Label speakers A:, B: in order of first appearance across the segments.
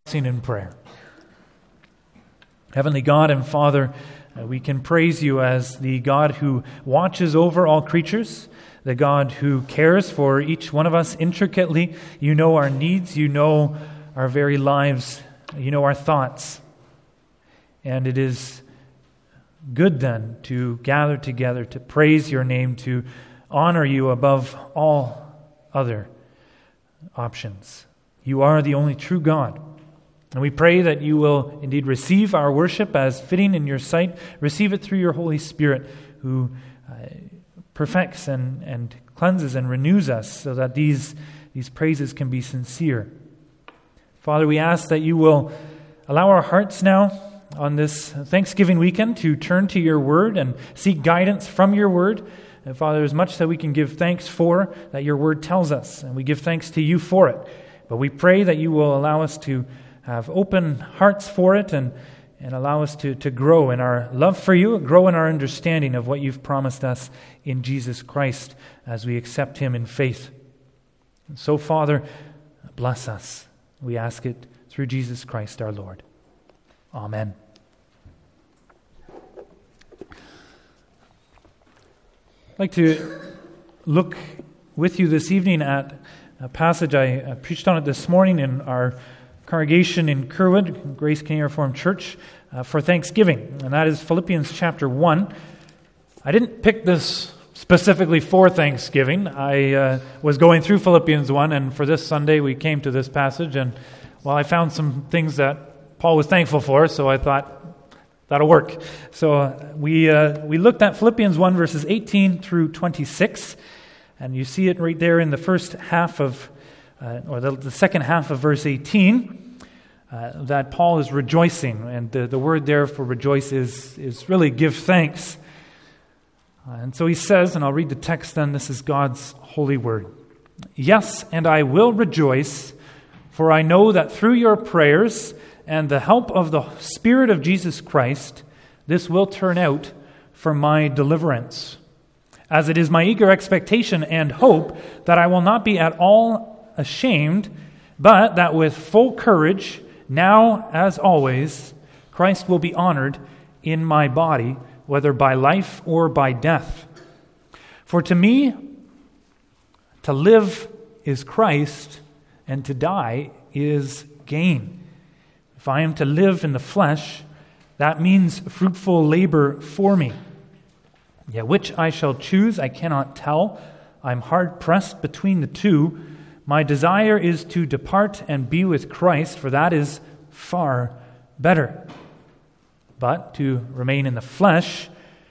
A: In prayer. Heavenly God and Father, we can praise you as the God who watches over all creatures, the God who cares for each one of us intricately. You know our needs, you know our very lives, you know our thoughts. And it is good then to gather together, to praise your name, to honor you above all other options. You are the only true God. And we pray that you will indeed receive our worship as fitting in your sight. Receive it through your Holy Spirit, who perfects and cleanses and renews us so that these praises can be sincere. Father, we ask that you will allow our hearts now on this Thanksgiving weekend to turn to your word and seek guidance from your word. And Father, there's much that we can give thanks for that your word tells us, and we give thanks to you for it. But we pray that you will allow us to have open hearts for it and allow us to grow in our love for you, grow in our understanding of what you've promised us in Jesus Christ as we accept him in faith. And so, Father, bless us. We ask it through Jesus Christ our Lord. Amen. I'd like to look with you this evening at a passage I preached on it this morning in our congregation in Curwood, Grace Canadian Reformed Church, for Thanksgiving, and that is Philippians chapter 1. I didn't pick this specifically for Thanksgiving. I was going through Philippians 1, and for this Sunday we came to this passage, and I found some things that Paul was thankful for, so I thought that'll work. So we looked at Philippians 1, verses 18 through 26, and you see it right there in the first half of the second half of verse 18, that Paul is rejoicing. And the word there for rejoice is really give thanks. And so he says, and I'll read the text then, this is God's holy word. Yes, and I will rejoice, for I know that through your prayers and the help of the Spirit of Jesus Christ, this will turn out for my deliverance. As it is my eager expectation and hope that I will not be at all ashamed, but that with full courage, now as always, Christ will be honored in my body, whether by life or by death. For to me, to live is Christ, and to die is gain. If I am to live in the flesh, that means fruitful labor for me. Yet which I shall choose, I cannot tell. I'm hard pressed between the two. My desire is to depart and be with Christ, for that is far better. But to remain in the flesh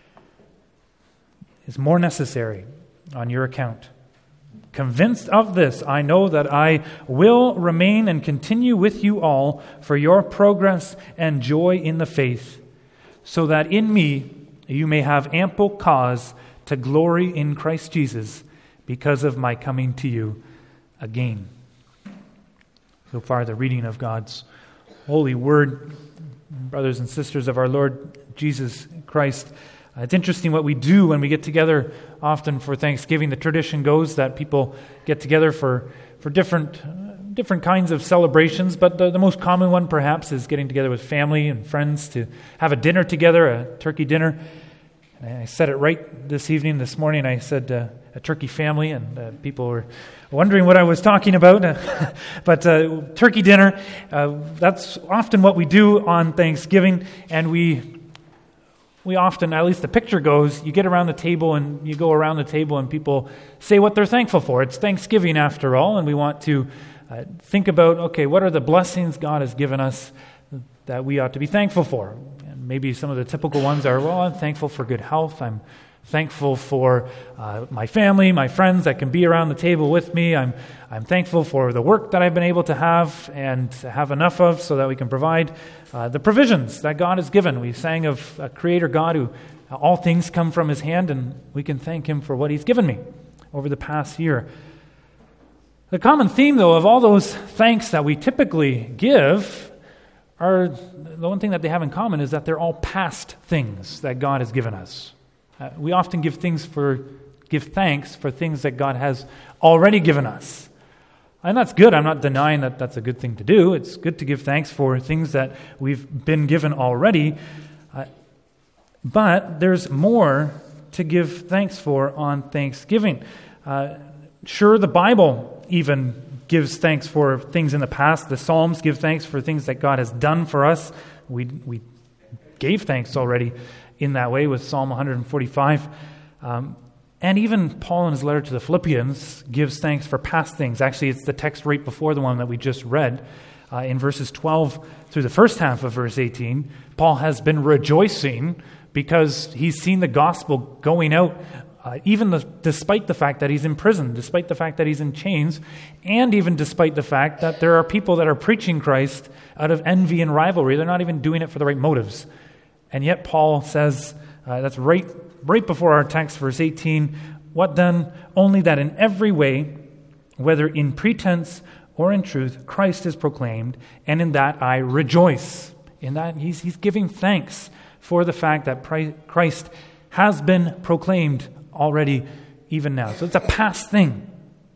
A: is more necessary on your account. Convinced of this, I know that I will remain and continue with you all for your progress and joy in the faith, so that in me you may have ample cause to glory in Christ Jesus because of my coming to you again. So far, the reading of God's holy word. Brothers and sisters of our Lord Jesus Christ, it's interesting what we do when we get together often for Thanksgiving. The tradition goes that people get together for different kinds of celebrations, but the most common one perhaps is getting together with family and friends to have a dinner together, a turkey dinner. And I said it right this morning. I said a turkey family, and people were wondering what I was talking about. But turkey dinner, that's often what we do on Thanksgiving, and we often, at least the picture goes, you get around the table and you go around the table and people say what they're thankful for. It's Thanksgiving after all, and we want to think about, okay, what are the blessings God has given us that we ought to be thankful for? And maybe some of the typical ones are, well, I'm thankful for good health. I'm thankful for my family, my friends that can be around the table with me. I'm thankful for the work that I've been able to have and to have enough of so that we can provide the provisions that God has given. We sang of a creator God who all things come from his hand, and we can thank him for what he's given me over the past year. The common theme, though, of all those thanks that we typically give are, the one thing that they have in common is that they're all past things that God has given us. We often give thanks for things that God has already given us. And that's good. I'm not denying that that's a good thing to do. It's good to give thanks for things that we've been given already. But there's more to give thanks for on Thanksgiving. Sure, the Bible even gives thanks for things in the past. The Psalms give thanks for things that God has done for us. We gave thanks already in that way with Psalm 145. And even Paul in his letter to the Philippians gives thanks for past things. Actually, it's the text right before the one that we just read. In verses 12 through the first half of verse 18, Paul has been rejoicing because he's seen the gospel going out, despite the fact that he's in prison, despite the fact that he's in chains, and even despite the fact that there are people that are preaching Christ out of envy and rivalry. They're not even doing it for the right motives. And yet Paul says, that's right before our text, verse 18, what then? Only that in every way, whether in pretense or in truth, Christ is proclaimed, and in that I rejoice. In that he's giving thanks for the fact that Christ has been proclaimed already, even now. So it's a past thing.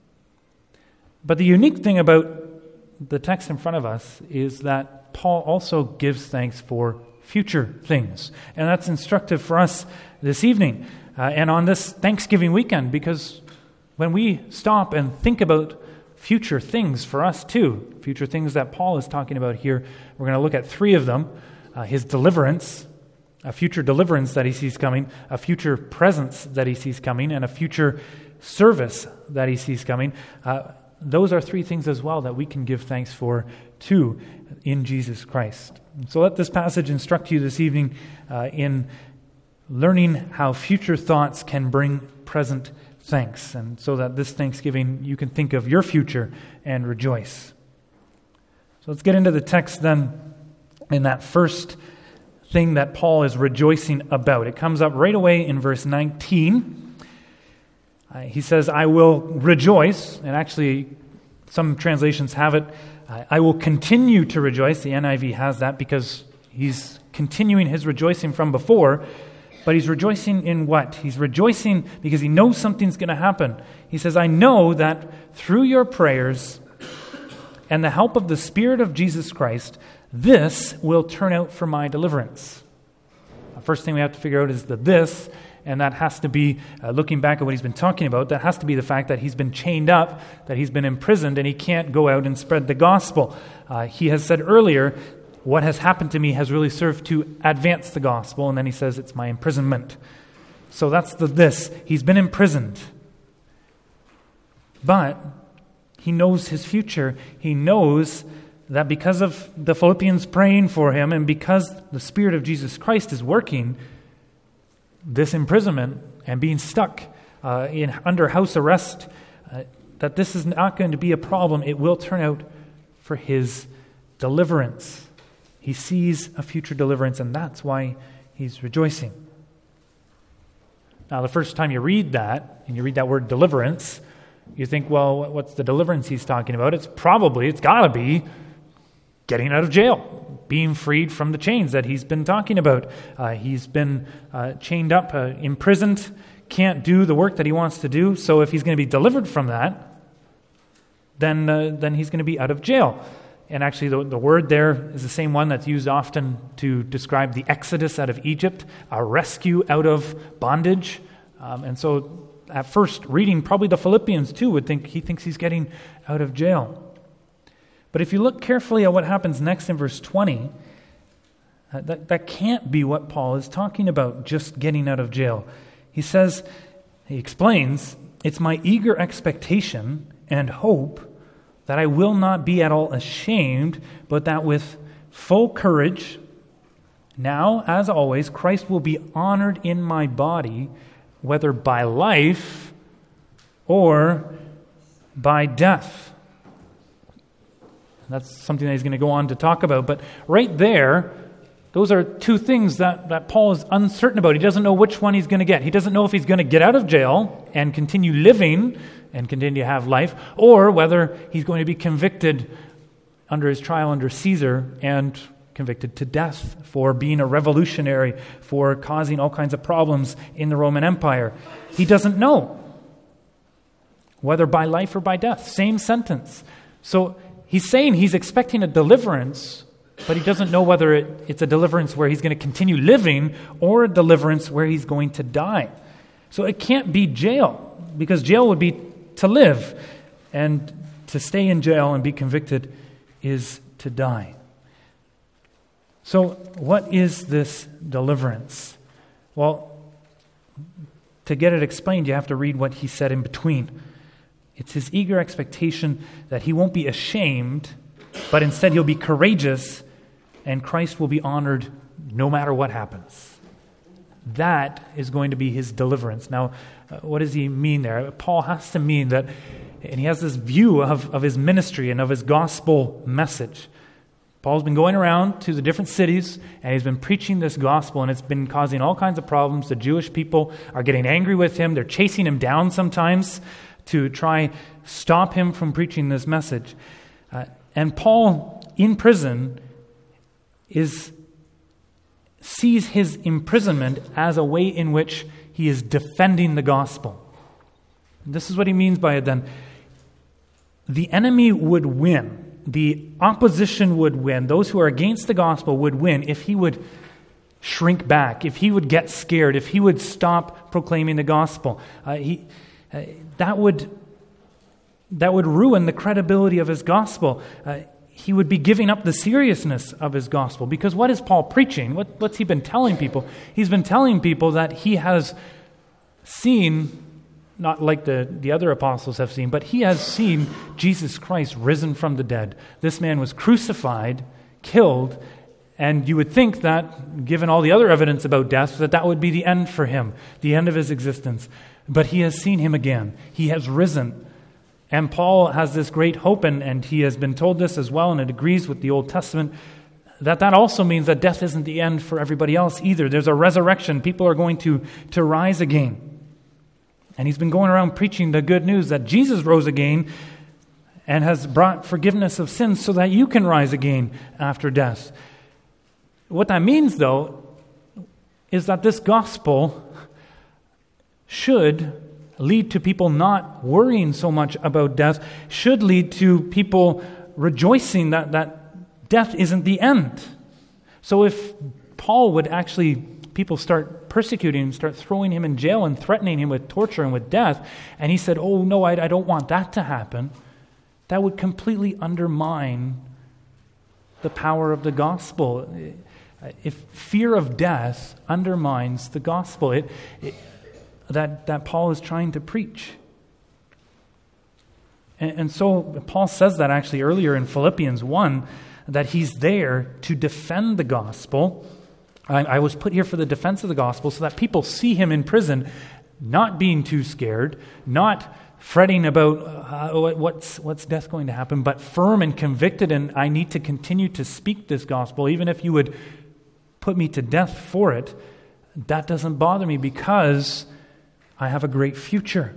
A: But the unique thing about the text in front of us is that Paul also gives thanks for future things. And that's instructive for us this evening and on this Thanksgiving weekend, because when we stop and think about future things for us too, future things that Paul is talking about here, we're going to look at three of them. His deliverance, a future deliverance that he sees coming, a future presence that he sees coming, and a future service that he sees coming. Those are three things as well that we can give thanks for too in Jesus Christ. So let this passage instruct you this evening in learning how future thoughts can bring present thanks, and so that this Thanksgiving you can think of your future and rejoice. So let's get into the text then in that first thing that Paul is rejoicing about. It comes up right away in verse 19. He says, I will rejoice, and actually some translations have it, I will continue to rejoice. The NIV has that because he's continuing his rejoicing from before, but he's rejoicing in what? He's rejoicing because he knows something's going to happen. He says, I know that through your prayers and the help of the Spirit of Jesus Christ, this will turn out for my deliverance. The first thing we have to figure out is the this, and that has to be, looking back at what he's been talking about, that has to be the fact that he's been chained up, that he's been imprisoned, and he can't go out and spread the gospel. He has said earlier, what has happened to me has really served to advance the gospel, and then he says it's my imprisonment. So that's the this. He's been imprisoned. But he knows his future. He knows that because of the Philippians praying for him, and because the Spirit of Jesus Christ is working, this imprisonment and being stuck under house arrest, that this is not going to be a problem. It will turn out for his deliverance. He sees a future deliverance, and that's why he's rejoicing. Now, the first time you read that, and you read that word deliverance, you think, well, what's the deliverance he's talking about? It's got to be getting out of jail, being freed from the chains that he's been talking about. He's been chained up, imprisoned, can't do the work that he wants to do. So if he's going to be delivered from that, then he's going to be out of jail. And actually the word there is the same one that's used often to describe the exodus out of Egypt, a rescue out of bondage. And so at first reading, probably the Philippians too would think he thinks he's getting out of jail. But if you look carefully at what happens next in verse 20, that can't be what Paul is talking about, just getting out of jail. He explains, it's my eager expectation and hope that I will not be at all ashamed, but that with full courage, now, as always, Christ will be honored in my body, whether by life or by death. That's something that he's going to go on to talk about. But right there, those are two things that Paul is uncertain about. He doesn't know which one he's going to get. He doesn't know if he's going to get out of jail and continue living and continue to have life, or whether he's going to be convicted under his trial under Caesar and convicted to death for being a revolutionary, for causing all kinds of problems in the Roman Empire. He doesn't know whether by life or by death. Same sentence. So he's saying he's expecting a deliverance, but he doesn't know whether it's a deliverance where he's going to continue living or a deliverance where he's going to die. So it can't be jail, because jail would be to live, and to stay in jail and be convicted is to die. So what is this deliverance? Well, to get it explained, you have to read what he said in between. It's his eager expectation that he won't be ashamed, but instead he'll be courageous, and Christ will be honored no matter what happens. That is going to be his deliverance. Now, what does he mean there? Paul has to mean that, and he has this view of his ministry and of his gospel message. Paul's been going around to the different cities, and he's been preaching this gospel, and it's been causing all kinds of problems. The Jewish people are getting angry with him. They're chasing him down sometimes to try stop him from preaching this message. And Paul, in prison, sees his imprisonment as a way in which he is defending the gospel. And this is what he means by it then. The enemy would win. The opposition would win. Those who are against the gospel would win if he would shrink back, if he would get scared, if he would stop proclaiming the gospel. That would ruin the credibility of his gospel. He would be giving up the seriousness of his gospel. Because what is Paul preaching? What's he been telling people? He's been telling people that he has seen, not like the other apostles have seen, but he has seen Jesus Christ risen from the dead. This man was crucified, killed, and you would think that, given all the other evidence about death, that would be the end for him, the end of his existence. But he has seen him again. He has risen. And Paul has this great hope, and he has been told this as well, and it agrees with the Old Testament, that also means that death isn't the end for everybody else either. There's a resurrection. People are going to rise again. And he's been going around preaching the good news that Jesus rose again and has brought forgiveness of sins so that you can rise again after death. What that means, though, is that this gospel should lead to people not worrying so much about death, should lead to people rejoicing that death isn't the end. So if Paul would actually, people start persecuting him, start throwing him in jail and threatening him with torture and with death, and he said, oh no, I don't want that to happen, that would completely undermine the power of the gospel. If fear of death undermines the gospel, that Paul is trying to preach. And so Paul says that actually earlier in Philippians 1, that he's there to defend the gospel. I was put here for the defense of the gospel so that people see him in prison, not being too scared, not fretting about what's death going to happen, but firm and convicted, and I need to continue to speak this gospel, even if you would put me to death for it. That doesn't bother me because I have a great future.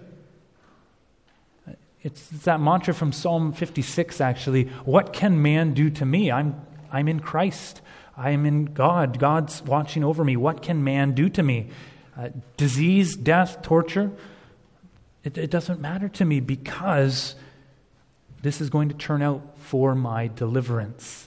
A: It's that mantra from Psalm 56, actually. What can man do to me? I'm in Christ. I am in God. God's watching over me. What can man do to me? Disease, death, torture? It doesn't matter to me because this is going to turn out for my deliverance.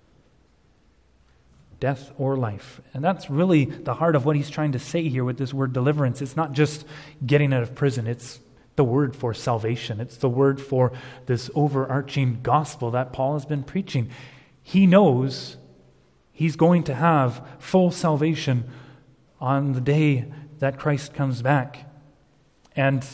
A: Death or life. And that's really the heart of what he's trying to say here with this word deliverance. It's not just getting out of prison. It's the word for salvation. It's the word for this overarching gospel that Paul has been preaching. He knows he's going to have full salvation on the day that Christ comes back. And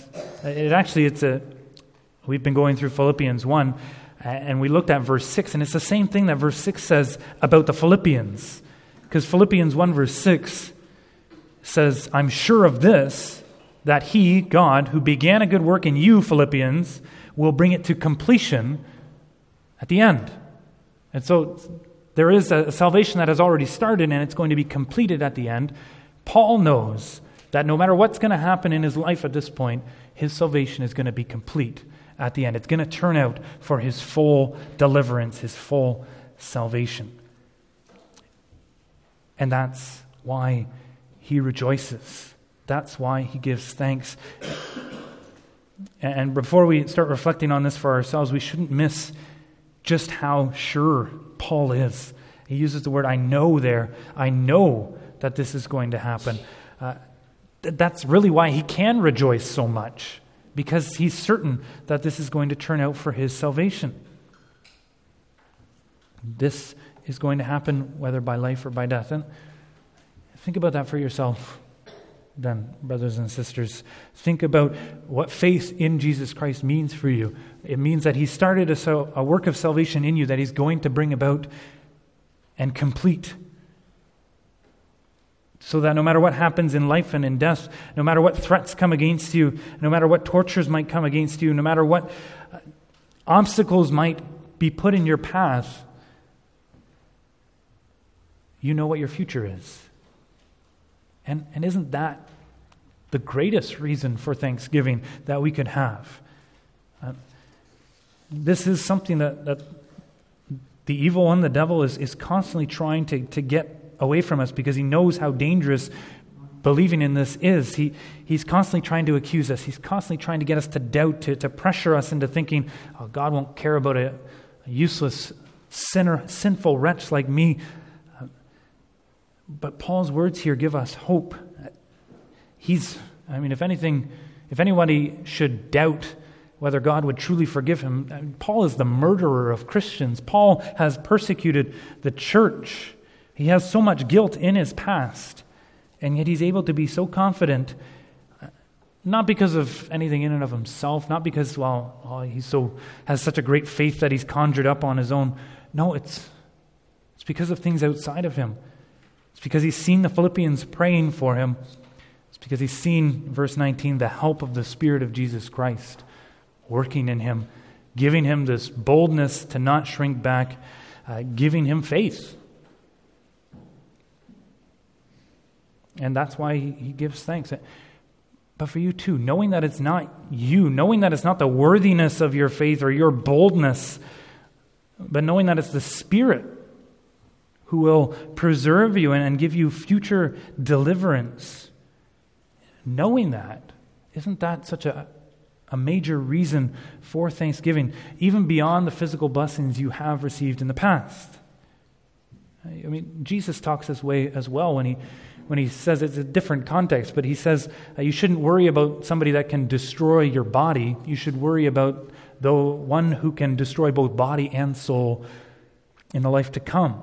A: we've been going through Philippians 1, and we looked at verse 6, and it's the same thing that verse 6 says about the Philippians. Because Philippians 1 verse 6 says, I'm sure of this, that he, God, who began a good work in you, Philippians, will bring it to completion at the end. And so there is a salvation that has already started, and it's going to be completed at the end. Paul knows that no matter what's going to happen in his life at this point, his salvation is going to be complete at the end. It's going to turn out for his full deliverance, his full salvation. And that's why he rejoices. That's why he gives thanks. And before we start reflecting on this for ourselves, we shouldn't miss just how sure Paul is. He uses the word "I know" there. I know that this is going to happen. That's really why he can rejoice so much, because he's certain that this is going to turn out for his salvation. This is going to happen whether by life or by death. And think about that for yourself then, brothers and sisters. Think about what faith in Jesus Christ means for you. It means that he started a work of salvation in you that he's going to bring about and complete. So that no matter what happens in life and in death, no matter what threats come against you, no matter what tortures might come against you, no matter what obstacles might be put in your path, you know what your future is. And isn't that the greatest reason for thanksgiving that we could have? This is something that the evil one, the devil, is constantly trying to get away from us, because he knows how dangerous believing in this is. He's constantly trying to accuse us. He's constantly trying to get us to doubt, to pressure us into thinking, oh, God won't care about a useless sinner, sinful wretch like me. But Paul's words here give us hope. If anybody should doubt whether God would truly forgive him, Paul is the murderer of Christians. Paul has persecuted the church. He has so much guilt in his past, and yet he's able to be so confident, not because of anything in and of himself, not because, he has such a great faith that he's conjured up on his own. No, it's because of things outside of him. It's because he's seen the Philippians praying for him. It's because he's seen, verse 19, the help of the Spirit of Jesus Christ working in him, giving him this boldness to not shrink back, giving him faith. And that's why he gives thanks. But for you too, knowing that it's not you, knowing that it's not the worthiness of your faith or your boldness, but knowing that it's the Spirit who will preserve you and give you future deliverance. Knowing that, isn't that such a major reason for thanksgiving, even beyond the physical blessings you have received in the past? I mean, Jesus talks this way as well when he says, it's a different context, but he says you shouldn't worry about somebody that can destroy your body. You should worry about the one who can destroy both body and soul in the life to come.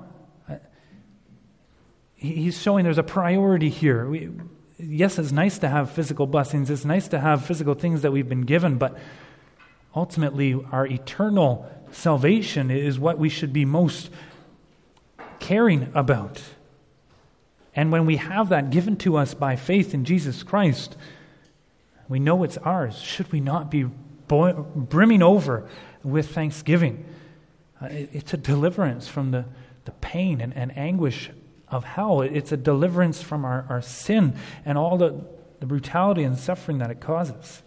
A: He's showing there's a priority here. Yes, it's nice to have physical blessings. It's nice to have physical things that we've been given, but ultimately our eternal salvation is what we should be most caring about. And when we have that given to us by faith in Jesus Christ, we know it's ours. Should we not be brimming over with thanksgiving? It's a deliverance from the pain and anguish of hell. It's a deliverance from our sin and all the brutality and suffering that it causes.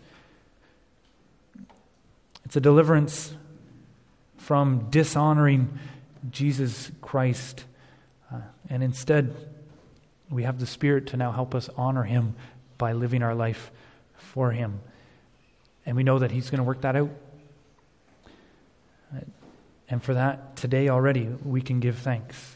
A: It's a deliverance from dishonoring Jesus Christ. And instead, we have the Spirit to now help us honor him by living our life for him. And we know that he's going to work that out. And for that, today already, we can give thanks.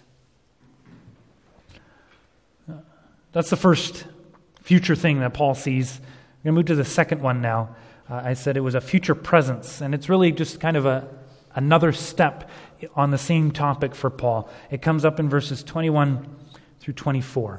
A: That's the first future thing that Paul sees. I'm going to move to the second one now. I said it was a future presence, and it's really just kind of another step on the same topic for Paul. It comes up in verses 21 through 24.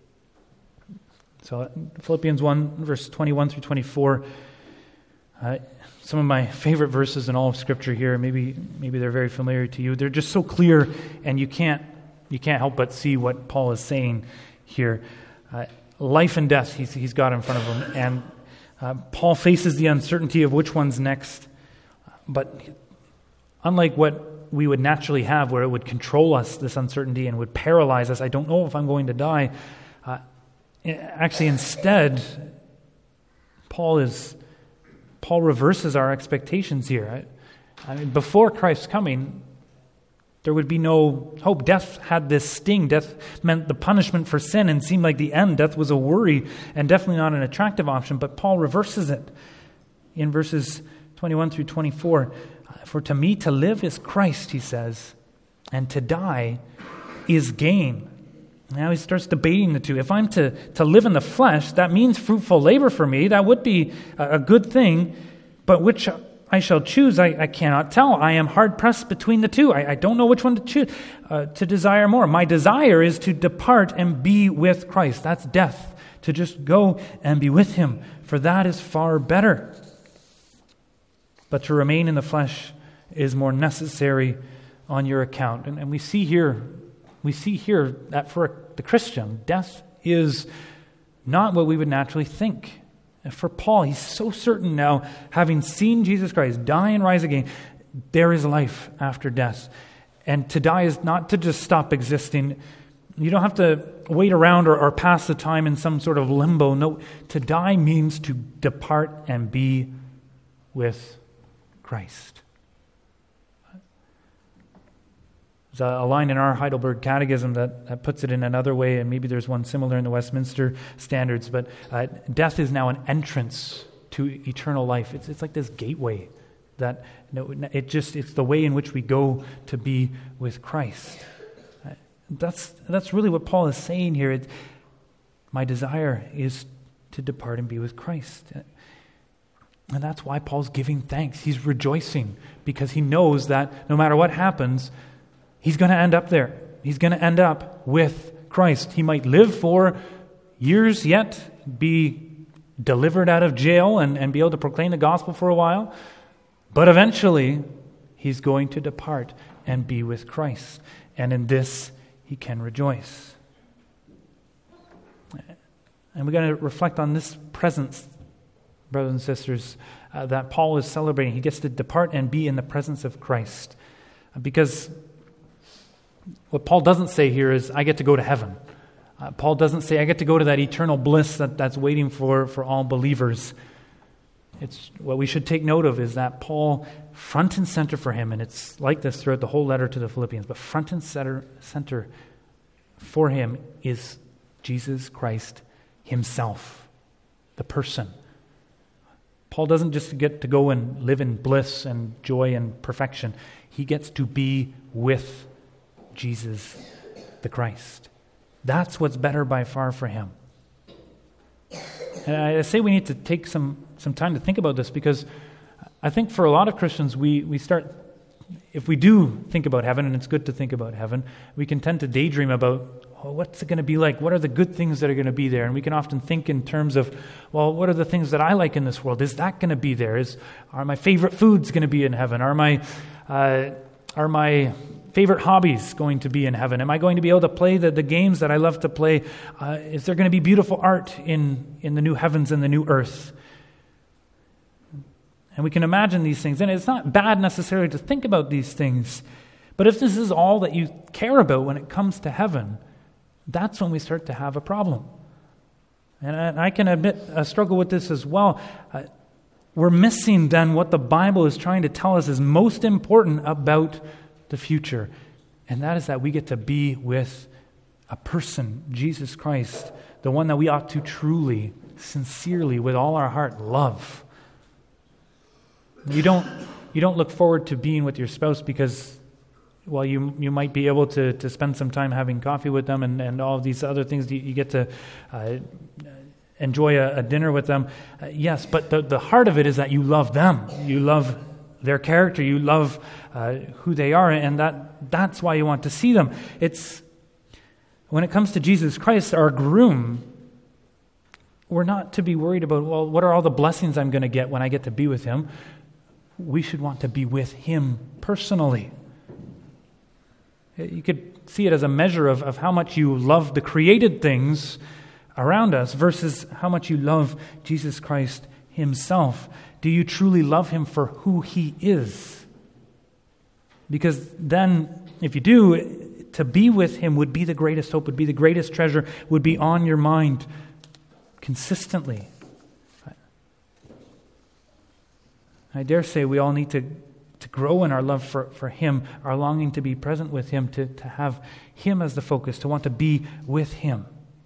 A: So Philippians 1, verse 21 through 24. Some of my favorite verses in all of Scripture here. Maybe they're very familiar to you. They're just so clear, and you can't help but see what Paul is saying here. Life and death he's got in front of him, and Paul faces the uncertainty of which one's next. But unlike what we would naturally have, where it would control us, this uncertainty, and would paralyze us, I don't know if I'm going to die. Actually, instead, Paul reverses our expectations here. I mean, before Christ's coming, there would be no hope. Death had this sting. Death meant the punishment for sin and seemed like the end. Death was a worry and definitely not an attractive option. But Paul reverses it in verses 21 through 24. For to me to live is Christ, he says, and to die is gain. Now he starts debating the two. If I'm to live in the flesh, that means fruitful labor for me. That would be a good thing. But which I shall choose, I cannot tell. I am hard-pressed between the two. I don't know which one to choose, to desire more. My desire is to depart and be with Christ. That's death, to just go and be with him, for that is far better. But to remain in the flesh is more necessary on your account. And we see here that for the Christian, death is not what we would naturally think. And for Paul, he's so certain now, having seen Jesus Christ die and rise again, there is life after death. And to die is not to just stop existing. You don't have to wait around or pass the time in some sort of limbo. No, to die means to depart and be with Christ. There's a line in our Heidelberg Catechism that puts it in another way, and maybe there's one similar in the Westminster Standards, but death is now an entrance to eternal life. It's like this gateway that it's the way in which we go to be with Christ. That's really what Paul is saying here. My desire is to depart and be with Christ. And that's why Paul's giving thanks. He's rejoicing because he knows that no matter what happens, he's going to end up there. He's going to end up with Christ. He might live for years yet, be delivered out of jail and be able to proclaim the gospel for a while, but eventually he's going to depart and be with Christ. And in this, he can rejoice. And we're going to reflect on this presence, brothers and sisters, that Paul is celebrating. He gets to depart and be in the presence of Christ. Because what Paul doesn't say here is, I get to go to heaven. Paul doesn't say, I get to go to that eternal bliss that's waiting for all believers. It's what we should take note of is that Paul, front and center for him, and it's like this throughout the whole letter to the Philippians, but front and center for him is Jesus Christ himself, the person. Paul doesn't just get to go and live in bliss and joy and perfection. He gets to be with Jesus the Christ. That's what's better by far for him. And I say we need to take some time to think about this, because I think for a lot of Christians, we start, if we do think about heaven, and it's good to think about heaven, we can tend to daydream about, what's it going to be like? What are the good things that are going to be there? And we can often think in terms of, well, what are the things that I like in this world? Is that going to be there? Are my favorite foods going to be in heaven? Are my favorite hobbies going to be in heaven? Am I going to be able to play the games that I love to play? Is there going to be beautiful art in the new heavens and the new earth? And we can imagine these things. And it's not bad necessarily to think about these things. But if this is all that you care about when it comes to heaven, that's when we start to have a problem. And I can admit I struggle with this as well. We're missing then what the Bible is trying to tell us is most important about the future. And that is that we get to be with a person, Jesus Christ, the one that we ought to truly, sincerely, with all our heart, love. You don't look forward to being with your spouse because, well, you might be able to spend some time having coffee with them and all of these other things. You get to enjoy a dinner with them. Yes, but the heart of it is that you love them. You love their character. You love who they are, and that's why you want to see them. It's when it comes to Jesus Christ, our groom, we're not to be worried about, well, what are all the blessings I'm going to get when I get to be with him? We should want to be with him personally. You could see it as a measure of how much you love the created things around us versus how much you love Jesus Christ himself. Do you truly love him for who he is? Because then, if you do, to be with him would be the greatest hope, would be the greatest treasure, would be on your mind consistently. I dare say we all need to grow in our love for him, our longing to be present with him, to have him as the focus, to want to be with him.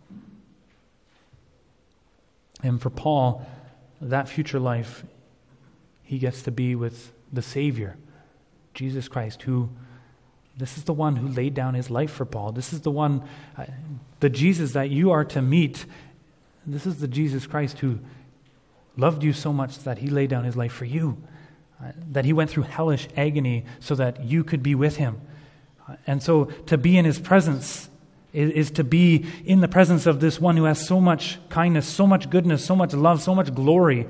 A: And for Paul, that future life, he gets to be with the Savior, Jesus Christ, this is the one who laid down his life for Paul. This is the one, the Jesus that you are to meet. This is the Jesus Christ who loved you so much that he laid down his life for you, that he went through hellish agony so that you could be with him. And so to be in his presence is to be in the presence of this one who has so much kindness, so much goodness, so much love, so much glory.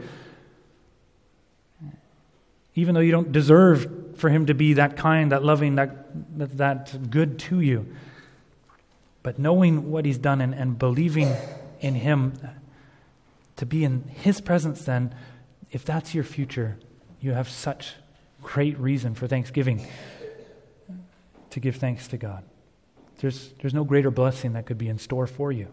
A: Even though you don't deserve for him to be that kind, that loving, that good to you. But knowing what he's done and believing in him, to be in his presence then, if that's your future, you have such great reason for thanksgiving, to give thanks to God. There's no greater blessing that could be in store for you.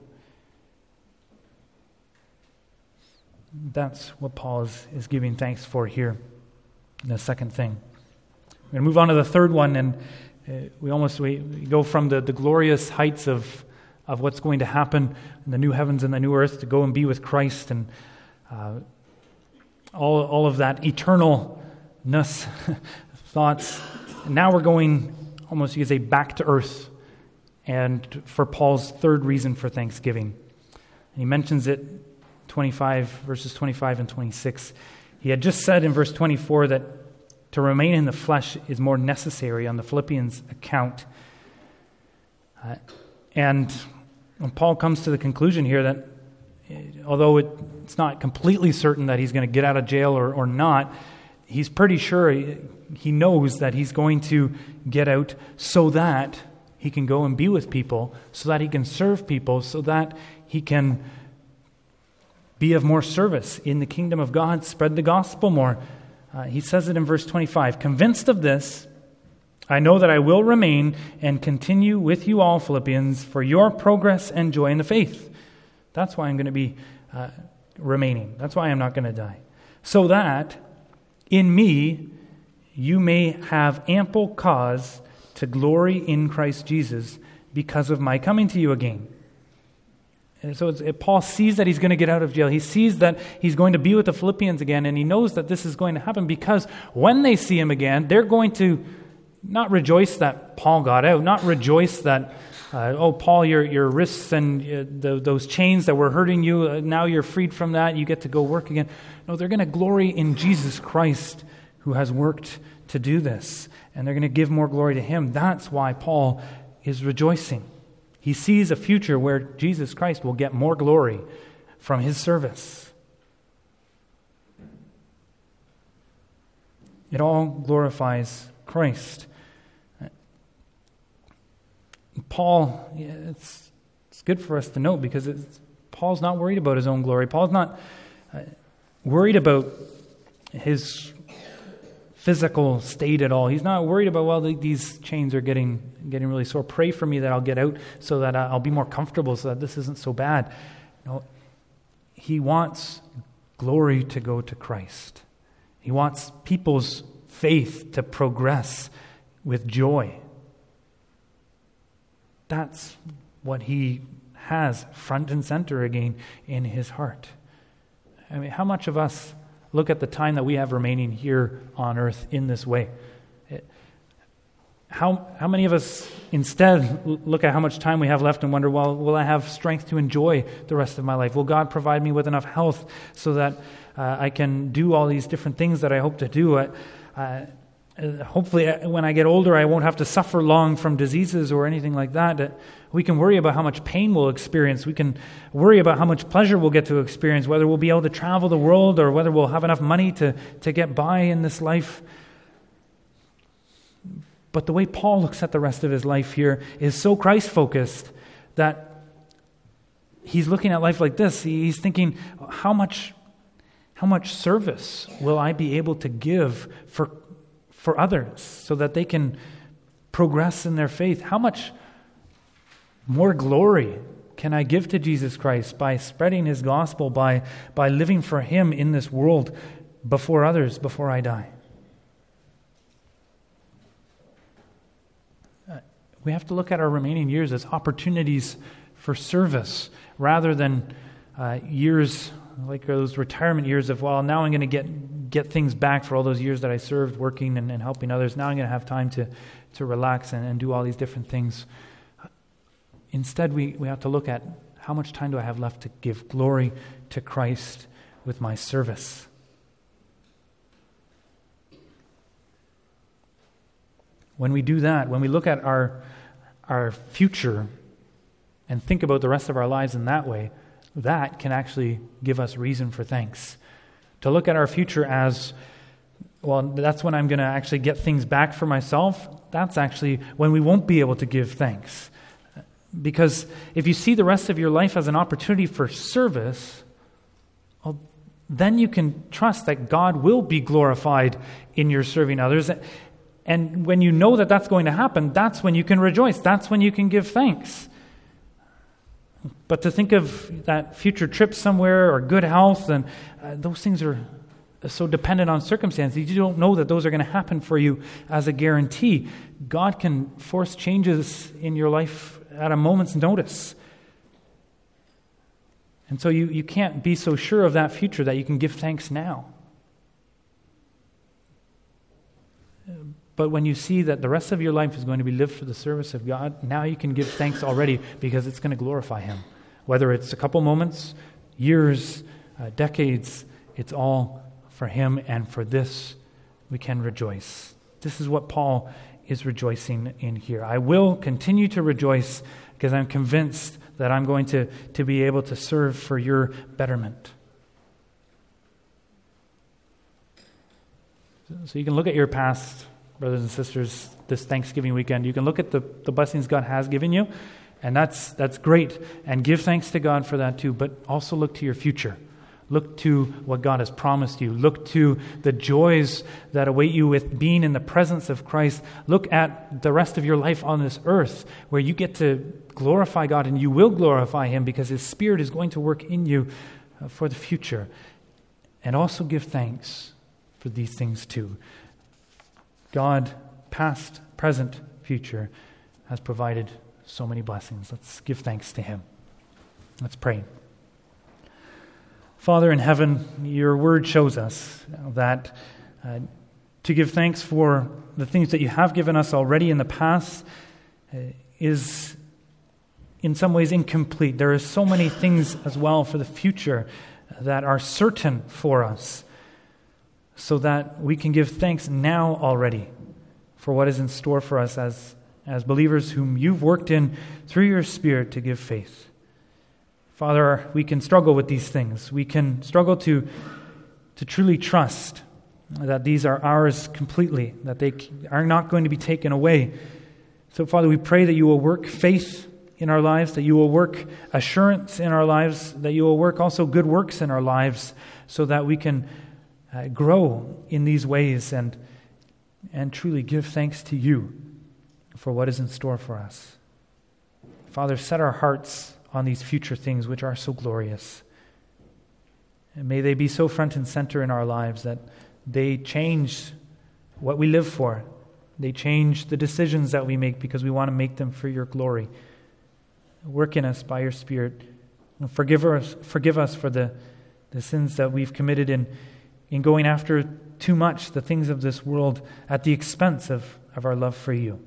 A: That's what Paul is giving thanks for here. And the second thing. We're going to move on to the third one, and we go from the glorious heights of what's going to happen in the new heavens and the new earth to go and be with Christ, and all of that eternalness thoughts. And now we're going almost, you could say, back to earth, and for Paul's third reason for thanksgiving. And he mentions it verses 25 and 26. He had just said in verse 24 that to remain in the flesh is more necessary on the Philippians' account. And Paul comes to the conclusion here that although it's not completely certain that he's going to get out of jail or not, he's pretty sure, he knows that he's going to get out so that he can go and be with people, so that he can serve people, so that he can be of more service in the kingdom of God, spread the gospel more. He says it in verse 25, "Convinced of this, I know that I will remain and continue with you all, Philippians, for your progress and joy in the faith." That's why I'm going to be remaining. That's why I'm not going to die. "So that in me you may have ample cause to glory in Christ Jesus because of my coming to you again." And so Paul sees that he's going to get out of jail. He sees that he's going to be with the Philippians again, and he knows that this is going to happen because when they see him again, they're going to not rejoice that Paul got out, not rejoice that, Paul, your wrists and those chains that were hurting you, now you're freed from that, you get to go work again. No, they're going to glory in Jesus Christ who has worked to do this, and they're going to give more glory to him. That's why Paul is rejoicing. He sees a future where Jesus Christ will get more glory from his service. It all glorifies Christ. Paul, it's good for us to note because Paul's not worried about his own glory. Paul's not worried about his physical state at all. He's not worried about, these chains are getting really sore. Pray for me that I'll get out so that I'll be more comfortable, so that this isn't so bad. No, he wants glory to go to Christ. He wants people's faith to progress with joy. That's what he has front and center again in his heart. I mean, how much of us look at the time that we have remaining here on earth in this way? How many of us instead look at how much time we have left and wonder, well, will I have strength to enjoy the rest of my life? Will God provide me with enough health so that I can do all these different things that I hope to do? Hopefully, when I get older, I won't have to suffer long from diseases or anything like that. We can worry about how much pain we'll experience. We can worry about how much pleasure we'll get to experience, whether we'll be able to travel the world or whether we'll have enough money to get by in this life. But the way Paul looks at the rest of his life here is so Christ-focused that he's looking at life like this. He's thinking, how much service will I be able to give for others so that they can progress in their faith? How much more glory can I give to Jesus Christ by spreading his gospel, by living for him in this world before others, before I die? We have to look at our remaining years as opportunities for service rather than years like those retirement years of, now I'm going to get get things back for all those years that I served working and helping others. Now I'm going to have time to relax and do all these different things. Instead, we have to look at how much time do I have left to give glory to Christ with my service. When we do that, when we look at our future and think about the rest of our lives in that way, that can actually give us reason for thanks. To look at our future as, well, that's when I'm going to actually get things back for myself, that's actually when we won't be able to give thanks. Because if you see the rest of your life as an opportunity for service, well, then you can trust that God will be glorified in your serving others. And when you know that that's going to happen, that's when you can rejoice. That's when you can give thanks. But to think of that future trip somewhere or good health, and those things are so dependent on circumstances. You don't know that those are going to happen for you as a guarantee. God can force changes in your life at a moment's notice. And so you can't be so sure of that future that you can give thanks now. But when you see that the rest of your life is going to be lived for the service of God, now you can give thanks already because it's going to glorify Him. Whether it's a couple moments, years, decades, it's all for Him, and for this we can rejoice. This is what Paul is rejoicing in here. I will continue to rejoice because I'm convinced that I'm going to be able to serve for your betterment. So you can look at your past, brothers and sisters, this Thanksgiving weekend. You can look at the blessings God has given you, and that's great. And give thanks to God for that too, but also look to your future. Look to what God has promised you. Look to the joys that await you with being in the presence of Christ. Look at the rest of your life on this earth where you get to glorify God, and you will glorify Him because His Spirit is going to work in you for the future. And also give thanks for these things too. God, past, present, future, has provided so many blessings. Let's give thanks to Him. Let's pray. Father in heaven, your word shows us that to give thanks for the things that you have given us already in the past is in some ways incomplete. There are so many things as well for the future that are certain for us, so that we can give thanks now already for what is in store for us as believers whom you've worked in through your Spirit to give faith. Father, we can struggle with these things. We can struggle to truly trust that these are ours completely, that they are not going to be taken away. So, Father, we pray that you will work faith in our lives, that you will work assurance in our lives, that you will work also good works in our lives so that we can grow in these ways and truly give thanks to you for what is in store for us. Father, set our hearts on these future things which are so glorious. And may they be so front and center in our lives that they change what we live for. They change the decisions that we make because we want to make them for your glory. Work in us by your Spirit. And forgive us for the sins that we've committed in going after too much the things of this world at the expense of our love for you.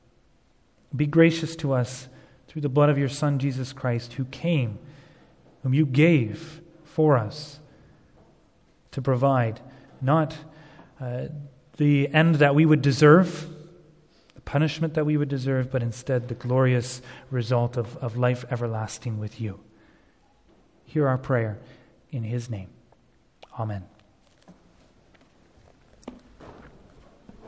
A: Be gracious to us through the blood of your Son, Jesus Christ, who came, whom you gave for us to provide not the end that we would deserve, the punishment that we would deserve, but instead the glorious result of life everlasting with you. Hear our prayer in His name. Amen.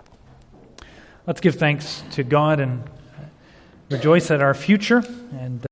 A: Let's give thanks to God and rejoice at our future and